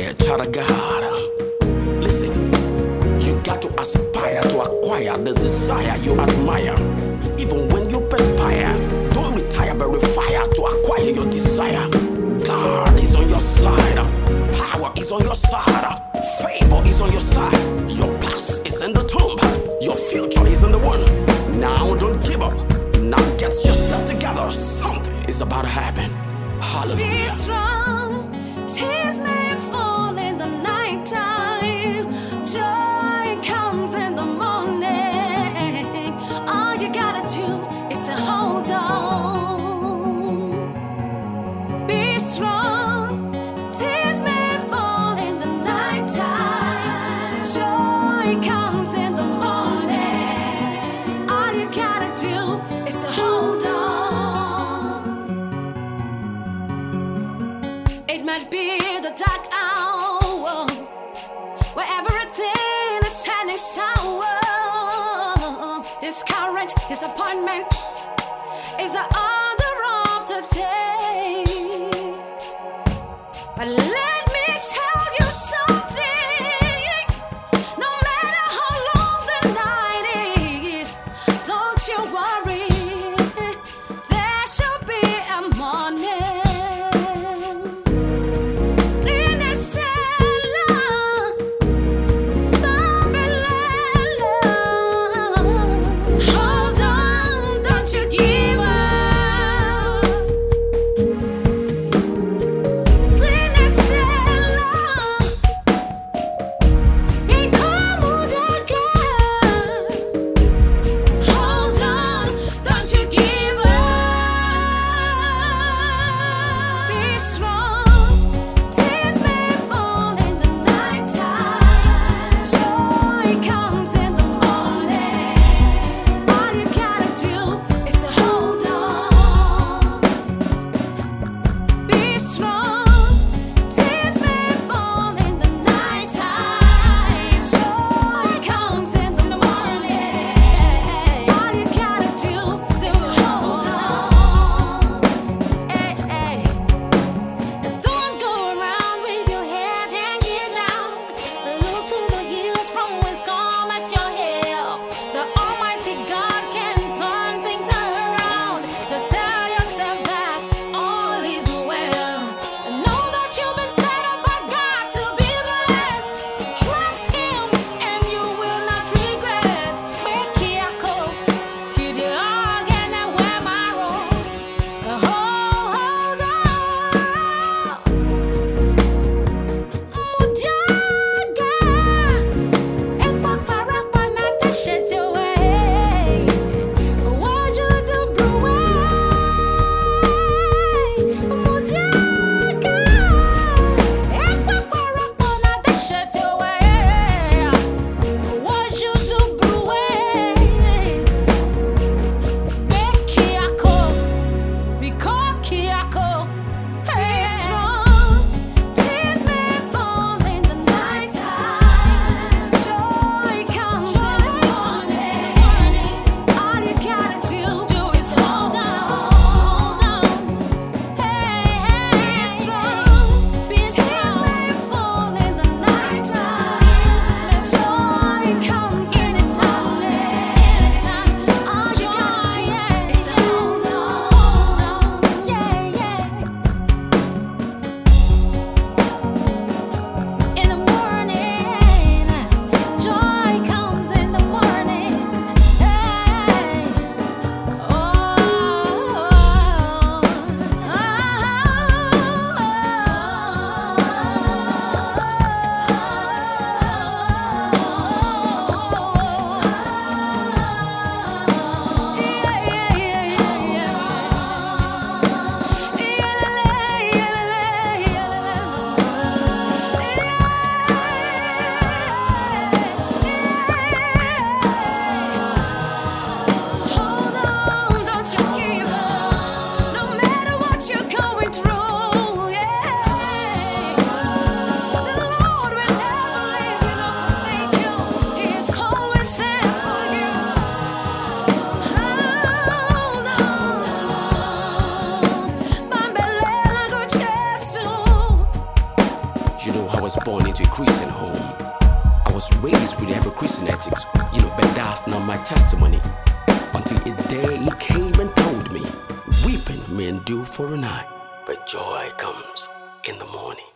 child of God. Listen, you got to aspire to acquire the desire you admire. Even when you perspire, don't retire but refire to acquire your desire. God is on your side. Power is on your side. Favor is on your side. Your past is in the tomb. Your future is in the womb. Now don't give up. Now get yourself together. Something is about to happen. Hallelujah. Be strong. Tears may fall in the nighttime. Joy comes in the morning. All you gotta do is to hold on. Be strong. Tears may fall in the nighttime. Joy comes in the morning. All you gotta do is to hold on. It might be the dark hour where everything is turning sour. Discourage, disappointment is the order of the day. But let me tell you something. No matter how long the night is, don't you worry. There shall be a morning. Hold on, don't you give up. Hold on, don't you give up. Be strong. Tears may fall in the nighttime. Joy comes in the morning. All you gotta do is to hold on. Be strong. Tears may fall in the nighttime. Joy comes in the morning. All you gotta do is to hold on. Hey, hey. Don't go around with your head hanging down. Look to the hills from whence cometh your help. The Almighty God can turn things around. Just tell yourself that all is well. was born into a Christian home. I was raised with every Christian ethics, but that's not my testimony. Until a day he came and told me, weeping may endure for a night, but joy comes in the morning.